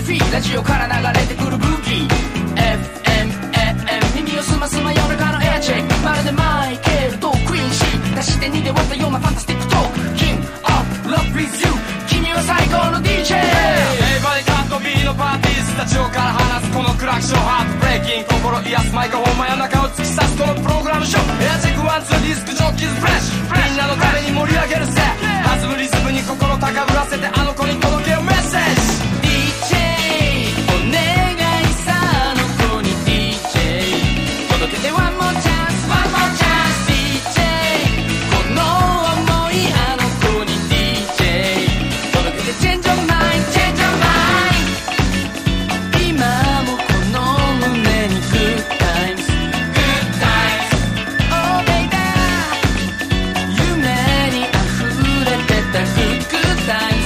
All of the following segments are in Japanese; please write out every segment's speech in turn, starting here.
フィーラジオから流れてくるブギー FM、AM 耳をすます真夜中のエアチェックまるでマイケルとクイーンシー足して2で割ったようなファンタスティックトーク King of Love with You 君は最高の DJ エイバディカット B のパーティースタジオから放つこのクラクションハートブレイキン心癒すマイクフォン真夜中を突き刺すこのプログラムショーエアチェックワンツーディスクジョッキーズフレッシュみんなのために盛り上げるぜ弾むリズムに心高ぶらせてあの子に届けようメッセージ DJ お願いさあの子に DJ 届けて One more chance One more chance DJ この想いあの子に DJ 届けて Change your mind Change your mind 今もこの胸に Good times Good times Oh baby 夢に溢れてた Good times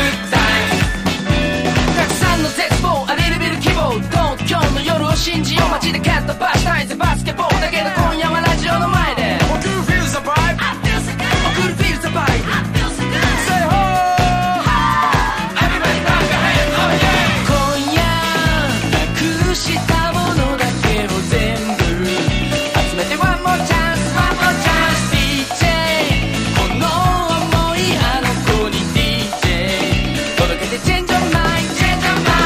今日の夜を信じよう街で蹴ったバスタイズバスケボールだけど今夜はラジオの前で送る feel the vibe 送る feel the vibe Say ho Everybody clap your hands oh yeah 今夜なくしたものだけを全部集めて One more chance One more chance DJ この想いあの子に DJ 届けて Change your mind Change your mind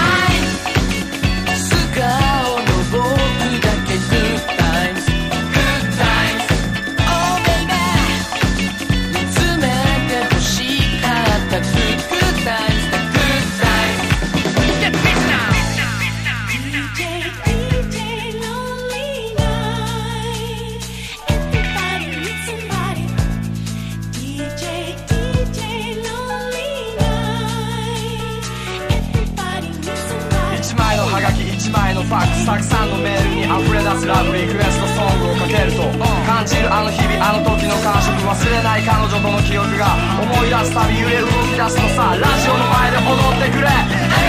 1枚のファックスたくさんのメールに溢れ出すラブリクエストソングをかけると感じるあの日々あの時の感触忘れない彼女との記憶が思い出すたび揺れ動き出すのさラジオの前で踊ってくれ